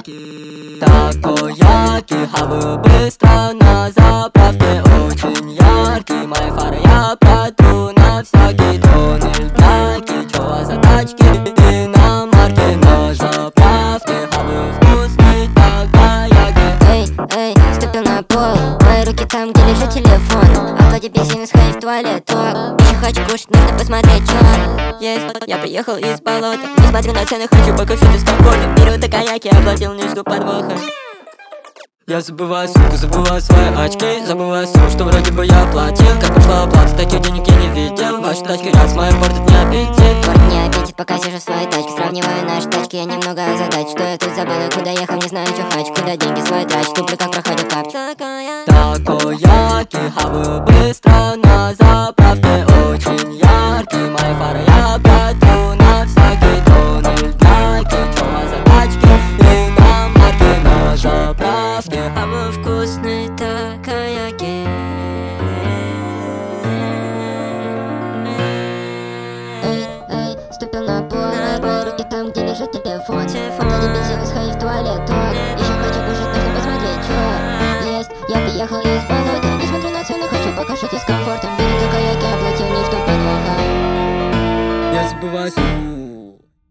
Такояки хаваю быстро на заправке, очень яркий. Мои фары я протру на всякий тоннель драки. Чё у вас за тачки? Иномарки на заправке, хаваю вкусный такояки. Эй, ступил на пол, мои руки там, где лежит телефон. А вроде песен сходить в туалет, еще хочу кушать, нужно посмотреть, чё есть. Я приехал из болота, не смотрю на цены, хочу покушать из комфорта. Беру такояки, оплатил, не жду подвоха. Я забываю сумку, забываю свои очки, забываю сумму, что вроде бы я платил. Как пошла оплата, таких денег я не видел. Ваша тачка раз моя портит не аппетит. Порт не аппетит, пока сижу в своей тачке. Сравниваю наши тачки, я немного озадач. Что я тут забыл и куда ехал, не знаю, чё хочу. Куда деньги свои трачу, туплю, как проходит капч. Такояки хаваю быстро на заправке, очень яркий. Мои фары я протру на всякий тоннель драки. Чё у вас за тачки? Иномарки на заправке, хаваю вкусный такояки. Эй, ступил на пол, мои руки там, где лежит телефон. Вроде бензин, сходить в туалет, еще хочу кушать, нужно посмотреть, чё есть. Я приехал из болота, не смотрю на цены, хочу покушать и с комфортом. Беру такояки, оплатил, не жду подвоха. я забываю сумму.